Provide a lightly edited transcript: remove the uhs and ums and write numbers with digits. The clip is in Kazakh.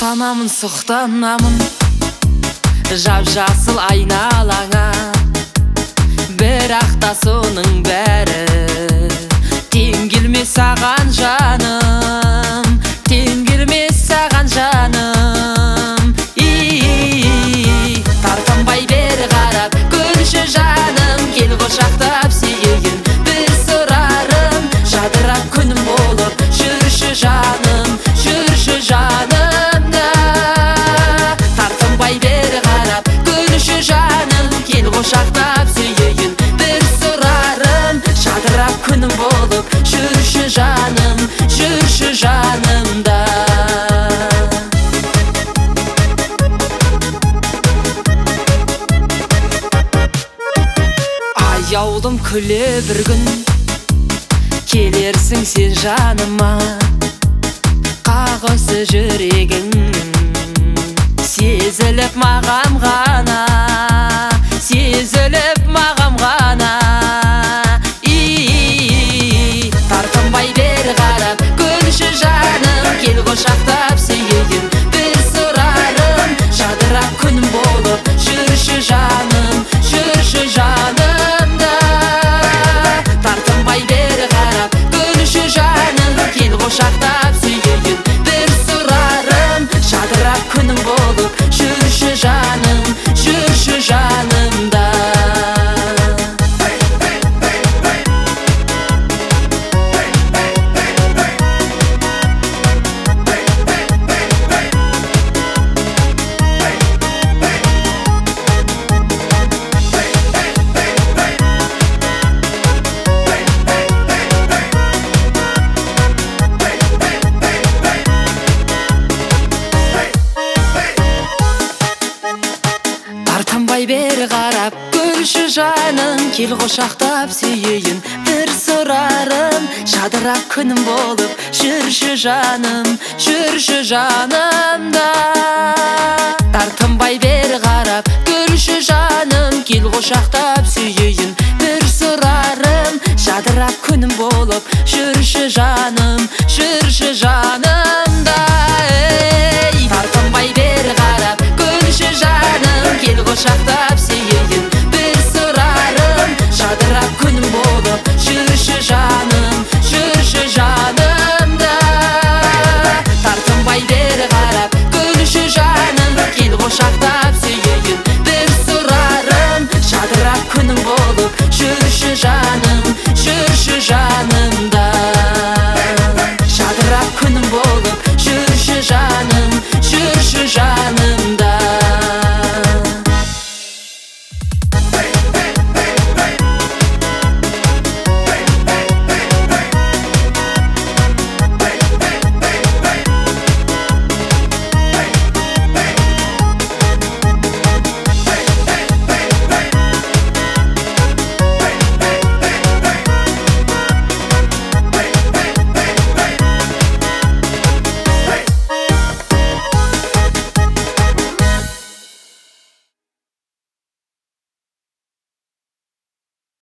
Сұқтанамын, сұқтанамын жап-жасыл айналаңа, бірақ та соның бәрі тең келмес саған жаным, тең келмес саған жаным. Тартынбай бері қарап көрші жаным, кел құшақтап сүйейін, бір сұрарым жадырап күнім болып жүрші жаным, жүрші жанымда. Тартынбай бері қарап көрші жаным, кел құшақтап сүйейін, бір сұрарым жадырап күнім болып жүрші жаным, жүрші жанымда. Аяулым күле бір күн келерсің сен жаныма, қағысы жүрегің сезіліп мағам ғана, сезіліп мағам ғана. Тартынбай бері қарап көрші жаным, кел құшақтап сүйейін, бір сұрарым жадырап күнім болып жүрші жаным, жүрші жанымда. Тартынбай бері қарап көрші жаным, кел құшақтап сүйейін, бір сұрарым жадырап күнім болып жүрші жаным, жүрші жанымда. Тартынбай бері қарап көрші жаным, кел құшақтап сүйейін, бір сұрарым жадырап күнім болып жүрші жаным, жүрші жанымда. Тартынбай бері қарап көрші жаным, кел құшақтап сүйейін, бір сұрарым жадырап күнім болып жүрші жаным,